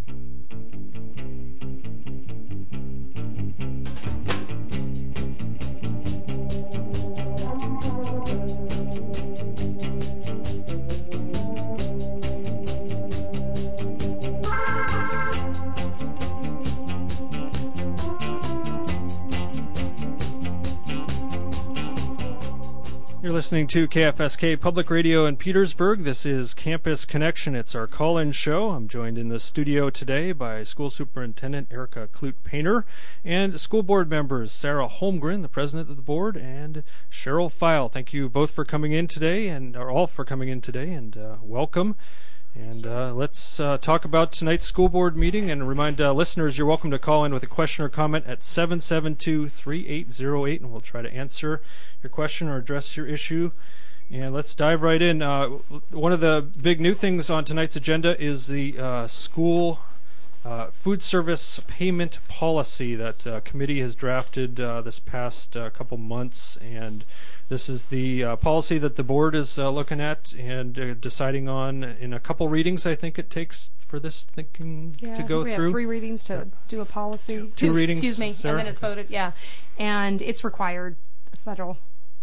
You're listening to KFSK Public Radio in Petersburg. This is Campus Connection. It's our call-in show. I'm joined in the studio today by School Superintendent Erica Clute-Painter and school board members Sarah Holmgren, the president of the board, and Cheryl Feil. Thank you both for coming in today, or all for coming in today, and welcome. And let's talk about tonight's school board meeting and remind listeners you're welcome to call in with a question or comment at 772-3808, and we'll try to answer your question or address your issue. And let's dive right in. One of the big new things on tonight's agenda is the school food service payment policy that committee has drafted this past couple months, and this is the policy that the board is looking at and deciding on in a couple readings. I think it takes for this thinking to go through. We have 3 readings to do a policy. Two readings, excuse me, Sarah? and then it's voted. Yeah, and it's required. Federal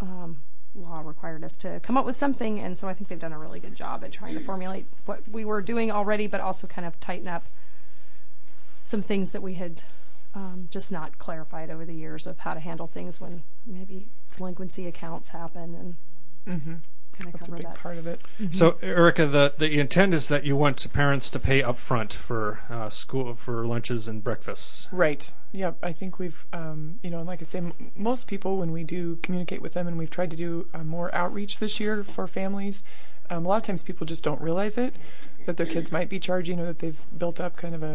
law required us to come up with something, and so I think they've done a really good job at trying to formulate what we were doing already, but also kind of tighten up some things that we had just not clarified over the years of how to handle things when maybe delinquency accounts happen, and kind of that's cover a big that part of it. So, Erica, the intent is that you want parents to pay up front for school for lunches and breakfasts. Right. Yep. I think we've, and like I say, most people, when we do communicate with them, and we've tried to do more outreach this year for families, a lot of times people just don't realize it, that their kids might be charging, or that they've built up kind of a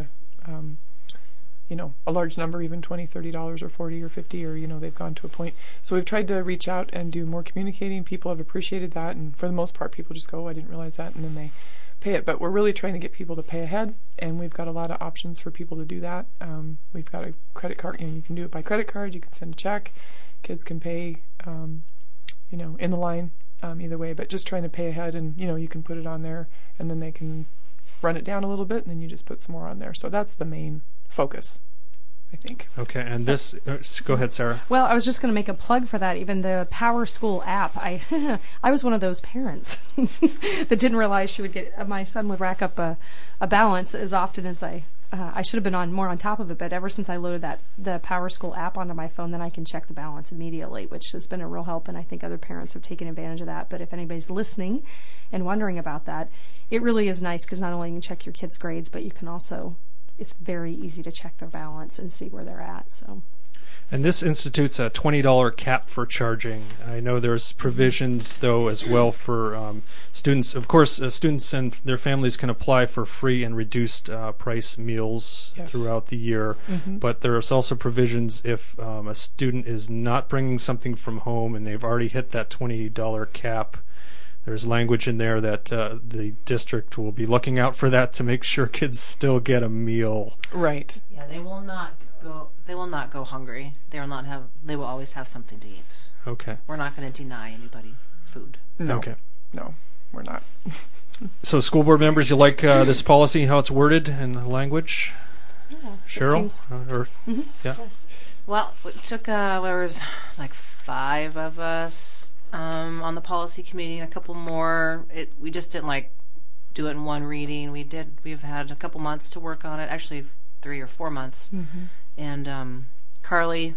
large number, even $20, $30 or $40 or $50, or, they've gone to a point. So we've tried to reach out and do more communicating. People have appreciated that, and for the most part, people just go, oh, I didn't realize that, and then they pay it. But we're really trying to get people to pay ahead, and we've got a lot of options for people to do that. We've got a credit card. You can do it by credit card. You can send a check. Kids can pay, in the line, either way. But just trying to pay ahead, and, you can put it on there, and then they can run it down a little bit, and then you just put some more on there. So that's the main focus, I think. Okay, and this, go ahead, Sarah. Well, I was just going to make a plug for that. Even the Power School app, I was one of those parents that didn't realize my son would rack up a balance as often as I should have been more on top of it. But ever since I loaded the Power School app onto my phone, then I can check the balance immediately, which has been a real help, and I think other parents have taken advantage of that. But if anybody's listening and wondering about that, it really is nice, because not only you can check your kids' grades, but you can also, it's very easy to check their balance and see where they're at. So, and this institutes a $20 cap for charging. I know there's provisions, though, as well for students. Of course, students and their families can apply for free and reduced price meals throughout the year. But there's also provisions if a student is not bringing something from home and they've already hit that $20 cap. There's language in there that the district will be looking out for that to make sure kids still get a meal. Right. Yeah, they will not go hungry. They will always have something to eat. Okay. We're not going to deny anybody food. No. Okay. No, we're not. So, school board members, you like this policy, how it's worded and the language? yeah, Cheryl? Yeah. Well, it took there was like 5 of us on the policy committee, and a couple more. We just didn't do it in one reading. We've had a couple months to work on it. Actually, 3 or 4 months. And Carly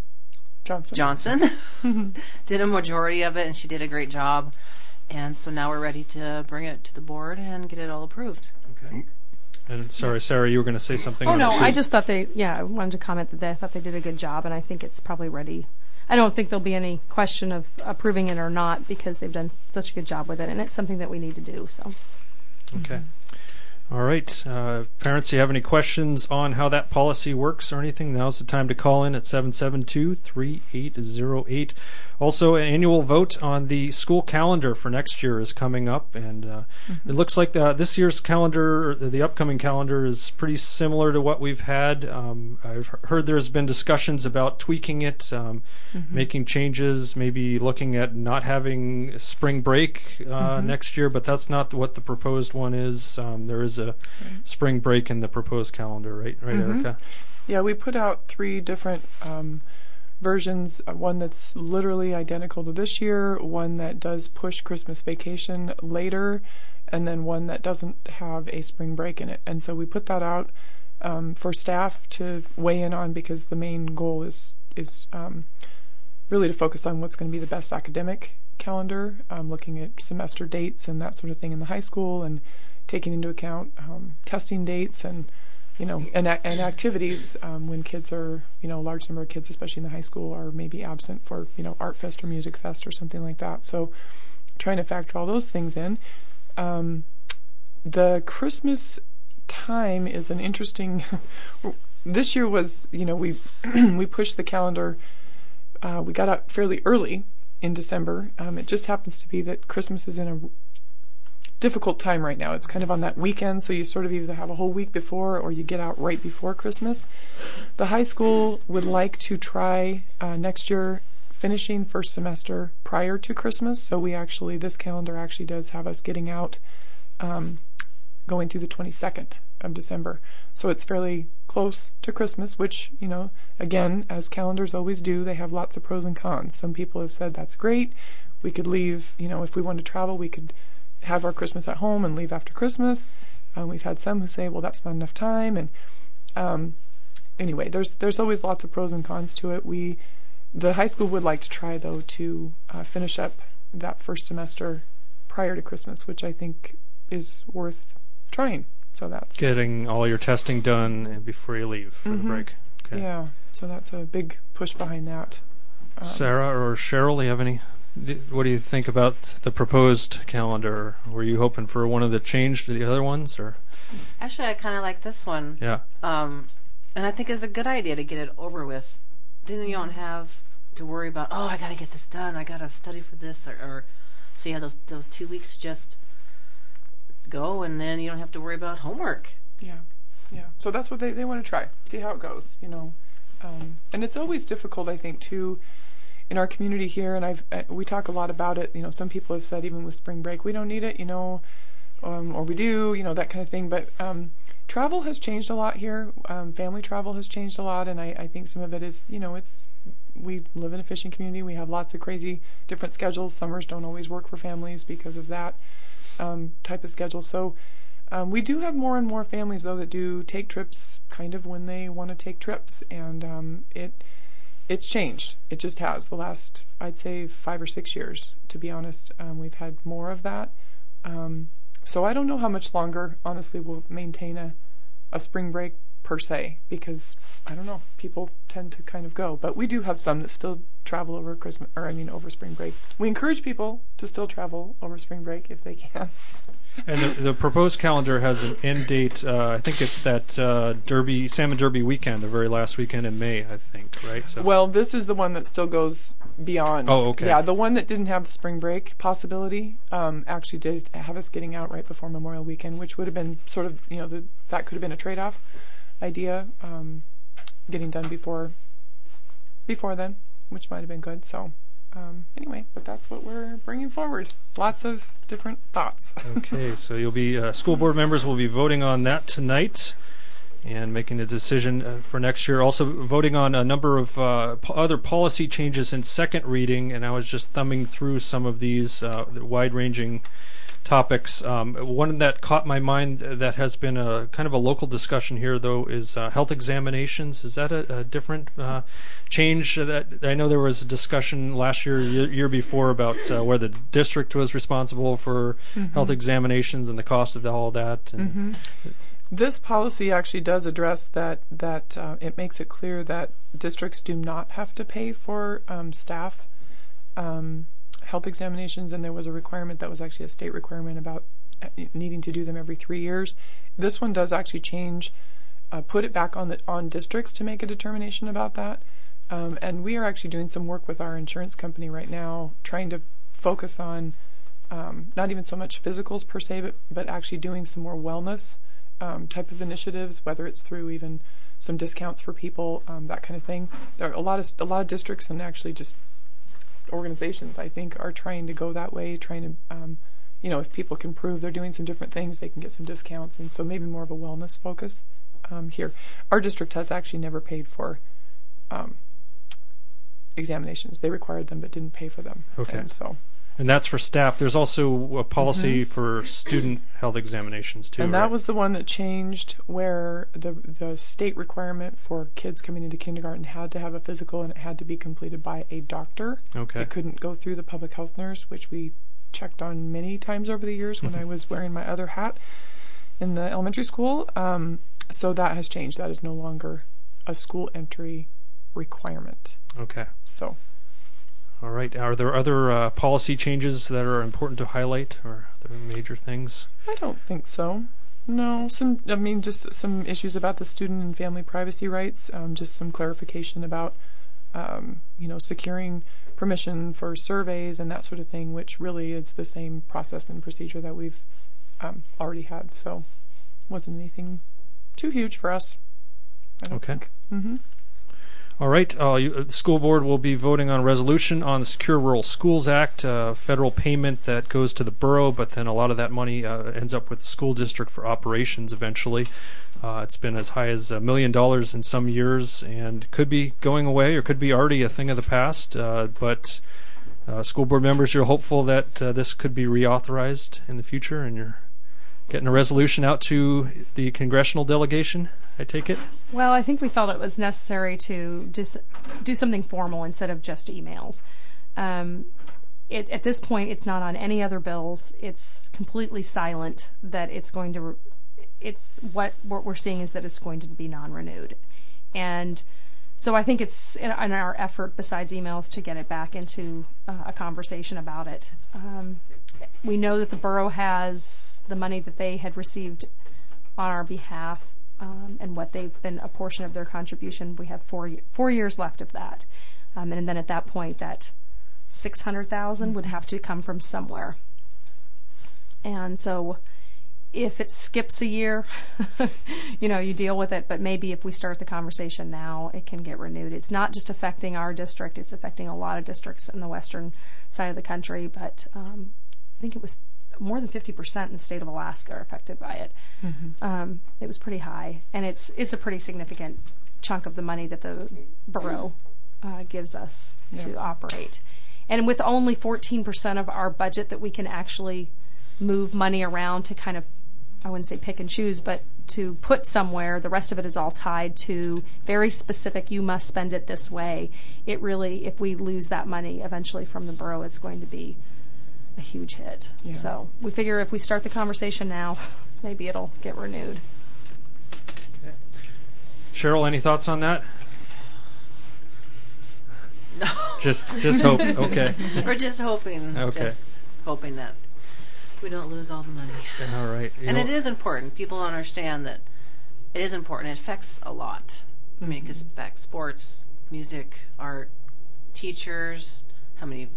Johnson did a majority of it, and she did a great job. And so now we're ready to bring it to the board and get it all approved. Okay. And sorry, Sarah, you were going to say something. Oh, no, I just thought I wanted to comment that I thought they did a good job, and I think it's probably ready. I don't think there'll be any question of approving it or not, because they've done such a good job with it, and it's something that we need to do. So. Okay. All right. Parents, you have any questions on how that policy works or anything, now's the time to call in at 772-3808. Also, an annual vote on the school calendar for next year is coming up, and it looks like this year's calendar, the upcoming calendar, is pretty similar to what we've had. I've heard there's been discussions about tweaking it, making changes, maybe looking at not having spring break next year, but that's not what the proposed one is. There is versus a spring break in the proposed calendar, right, Erica? Yeah, we put out 3 different versions, one that's literally identical to this year, one that does push Christmas vacation later, and then one that doesn't have a spring break in it. And so we put that out for staff to weigh in on, because the main goal is really to focus on what's going to be the best academic calendar, looking at semester dates and that sort of thing in the high school, and taking into account testing dates and and activities when kids are, a large number of kids, especially in the high school, are maybe absent for, art fest or music fest or something like that. So trying to factor all those things in. The Christmas time is an interesting, this year was, we we pushed the calendar, we got out fairly early in December. It just happens to be that Christmas is in a difficult time right now. It's kind of on that weekend, so you sort of either have a whole week before or you get out right before Christmas. The high school would like to try next year finishing first semester prior to Christmas, so this calendar actually does have us getting out going through the 22nd of December. So it's fairly close to Christmas, which, again, as calendars always do, they have lots of pros and cons. Some people have said that's great. We could leave, if we wanted to travel, we could have our Christmas at home and leave after Christmas. We've had some who say, well, that's not enough time. And anyway, there's always lots of pros and cons to it. The high school would like to try, though, to finish up that first semester prior to Christmas, which I think is worth trying. So that's getting all your testing done before you leave for the break. Okay. Yeah, so that's a big push behind that. Sarah or Cheryl, do you have any? What do you think about the proposed calendar? Were you hoping for one of the changed to the other ones, or? Actually, I kind of like this one. Yeah. And I think it's a good idea to get it over with. Then you don't have to worry about, I got to get this done. I got to study for this, or so you have those 2 weeks to just go, and then you don't have to worry about homework. Yeah. So that's what they want to try. See how it goes. And it's always difficult, I think, too. In our community here, and we talk a lot about it. Some people have said even with spring break, we don't need it, or we do, that kind of thing. But travel has changed a lot here. Family travel has changed a lot, and I think some of it is, we live in a fishing community. We have lots of crazy different schedules. Summers don't always work for families because of that type of schedule. So we do have more and more families, though, that do take trips kind of when they want to take trips, and it's changed. It just has. The last, I'd say, 5 or 6 years, to be honest. We've had more of that. So I don't know how much longer, honestly, we'll maintain a spring break per se, because, I don't know, people tend to kind of go. But we do have some that still travel over over spring break. We encourage people to still travel over spring break if they can. And the proposed calendar has an end date. I think it's that Salmon Derby weekend, the very last weekend in May, I think, right? So. Well, this is the one that still goes beyond. Oh, okay. Yeah, the one that didn't have the spring break possibility actually did have us getting out right before Memorial Weekend, which would have been sort of, that could have been a trade-off idea, getting done before then, which might have been good. So. Anyway, but that's what we're bringing forward. Lots of different thoughts. Okay, so you'll be school board members will be voting on that tonight and making a decision for next year. Also voting on a number of other policy changes in second reading, and I was just thumbing through some of these wide-ranging topics. One that caught my mind that has been a kind of a local discussion here, though, is health examinations. Is that a different change? That I know there was a discussion last year before about where the district was responsible for health examinations and the cost of all that. And This policy actually does address that. It makes it clear that districts do not have to pay for staff health examinations, and there was a requirement that was actually a state requirement about needing to do them every 3 years. This one does actually change, put it back on districts to make a determination about that. And we are actually doing some work with our insurance company right now, trying to focus on not even so much physicals per se, but actually doing some more wellness type of initiatives, whether it's through even some discounts for people, that kind of thing. There are a lot of districts and actually just organizations, I think, are trying to go that way, trying to if people can prove they're doing some different things, they can get some discounts, and so maybe more of a wellness focus here. Our district has actually never paid for examinations. They required them but didn't pay for them. Okay. And that's for staff. There's also a policy for student health examinations too. And that right? was the one that changed, where the state requirement for kids coming into kindergarten had to have a physical, and it had to be completed by a doctor. Okay. It couldn't go through the public health nurse, which we checked on many times over the years when I was wearing my other hat in the elementary school. So that has changed. That is no longer a school entry requirement. Okay. So. All right. Are there other policy changes that are important to highlight, or are there major things? I don't think so. No, just some issues about the student and family privacy rights. Just some clarification about, securing permission for surveys and that sort of thing, which really is the same process and procedure that we've already had. So, wasn't anything too huge for us, I don't think. Mm-hmm. All right. The school board will be voting on a resolution on the Secure Rural Schools Act, federal payment that goes to the borough, but then a lot of that money ends up with the school district for operations eventually. It's been as high as $1 million in some years and could be going away or could be already a thing of the past. But school board members, you're hopeful that this could be reauthorized in the future, and you're getting a resolution out to the congressional delegation, I take it? Well, I think we felt it was necessary to just do something formal instead of just emails. At this point, it's not on any other bills. It's completely silent that it's going to. It's what we're seeing is that it's going to be non-renewed, and so I think it's in our effort, besides emails, to get it back into a conversation about it. We know that the borough has the money that they had received on our behalf. And what they've been a portion of their contribution. We have 4 years left of that, and then at that point, that $600,000 would have to come from somewhere. And so, if it skips a year, you deal with it. But maybe if we start the conversation now, it can get renewed. It's not just affecting our district; it's affecting a lot of districts in the western side of the country. But I think it was more than 50% in the state of Alaska are affected by it. Mm-hmm. It was pretty high, and it's a pretty significant chunk of the money that the borough gives us to operate. And with only 14% of our budget that we can actually move money around to kind of, I wouldn't say pick and choose, but to put somewhere, the rest of it is all tied to very specific, you must spend it this way. It really, if we lose that money eventually from the borough, it's going to be a huge hit. Yeah. So we figure if we start the conversation now, maybe it'll get renewed. Okay. Cheryl, any thoughts on that? No. Just hope. Okay. We're just hoping. Okay. Just hoping that we don't lose all the money. All right. And it is important. People understand that it is important. It affects a lot. I mean, it affects sports, music, art, teachers, how many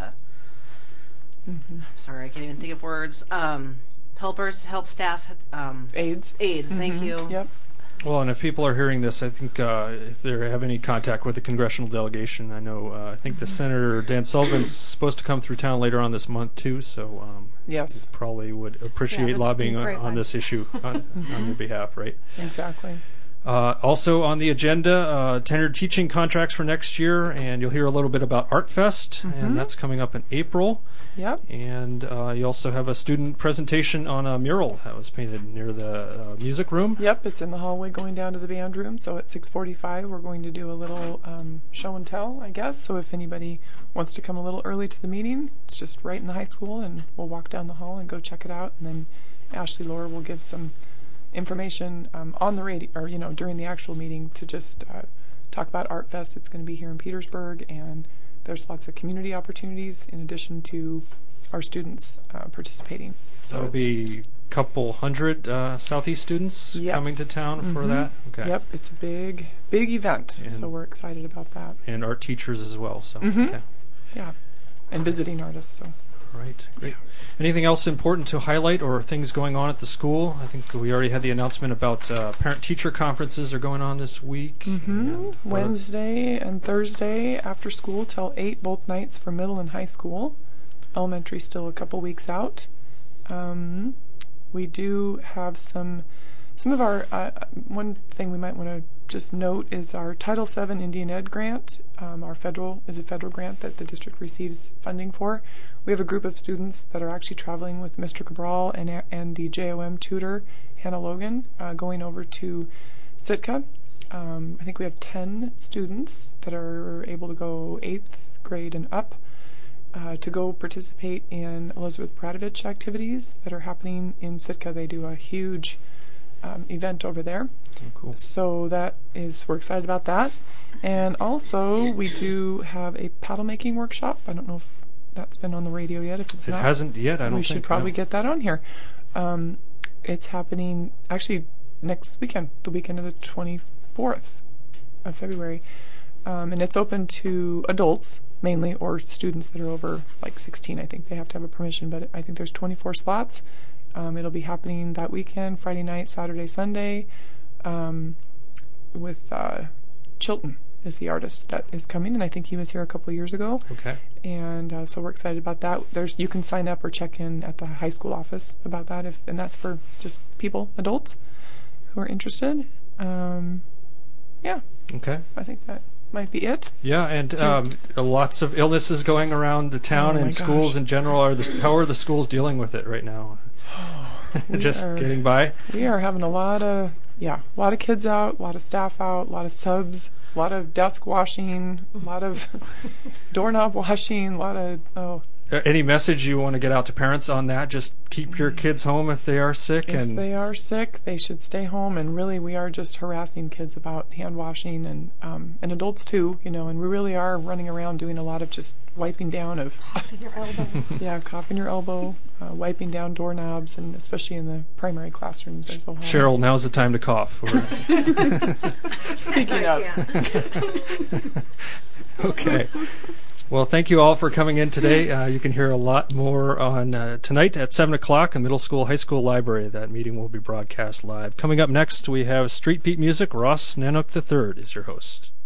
sorry, I can't even think of words. Helpers, help staff. AIDS. Thank you. Yep. Well, and if people are hearing this, I think if they have any contact with the congressional delegation, I know I think the Senator Dan Sullivan's supposed to come through town later on this month too. So yes, we probably would appreciate lobbying on this issue on your behalf, right? Exactly. Also on the agenda, tenured teaching contracts for next year, and you'll hear a little bit about Art Fest, and that's coming up in April. Yep. And you also have a student presentation on a mural that was painted near the music room. Yep, it's in the hallway going down to the band room. So at 6:45, we're going to do a little show and tell, I guess. So if anybody wants to come a little early to the meeting, it's just right in the high school, and we'll walk down the hall and go check it out. And then Ashley Laura will give some information on the radio, or during the actual meeting, to just talk about Art Fest. It's going to be here in Petersburg, and there's lots of community opportunities in addition to our students participating. So it'll be a couple hundred Southeast students coming to town for that? Okay. Yep, it's a big event, and so we're excited about that. And art teachers as well. So okay. Yeah, and visiting artists. So. Right, great. Anything else important to highlight or things going on at the school? I think we already had the announcement about parent-teacher conferences are going on this week. Wednesday and Thursday after school till 8, both nights for middle and high school. Elementary still a couple weeks out. We do have some of our, one thing we might want to just note is our Title VII Indian Ed grant, a federal grant that the district receives funding for. We have a group of students that are actually traveling with Mr. Cabral and the JOM tutor, Hannah Logan, going over to Sitka. I think we have 10 students that are able to go 8th grade and up to go participate in Elizabeth Bradovich activities that are happening in Sitka. They do a huge event over there. Oh, cool. So we're excited about that. And also, we do have a paddle making workshop. I don't know if that's been on the radio yet. If it's not, it hasn't yet. I don't think. We should probably get that on here. It's happening actually next weekend, the weekend of the 24th of February. And it's open to adults mainly, or students that are over like 16. I think they have to have a permission, but I think there's 24 slots. It'll be happening that weekend, Friday night, Saturday, Sunday, with Chilton is the artist that is coming, and I think he was here a couple of years ago. Okay. And so we're excited about that. You can sign up or check in at the high school office about that, and that's for just adults who are interested. Yeah. Okay. I think that might be it. Yeah, and lots of illnesses going around the town and schools in general. How are the schools dealing with it right now? Just getting by? We are having a lot of kids out, a lot of staff out, a lot of subs, a lot of desk washing, a lot of doorknob washing, a lot of, Any message you want to get out to parents on that? Just keep your kids home if they are sick. If they are sick, they should stay home. And really, we are just harassing kids about hand washing and adults too, and we really are running around doing a lot of just wiping down of Coughing your elbow. Yeah, coughing your elbow, wiping down doorknobs, and especially in the primary classrooms, there's a whole Cheryl, now's the time to cough. Speaking of. Okay. Well, thank you all for coming in today. You can hear a lot more on tonight at 7 o'clock in Middle School, High School Library. That meeting will be broadcast live. Coming up next, we have Street Beat Music. Ross Nanook III is your host.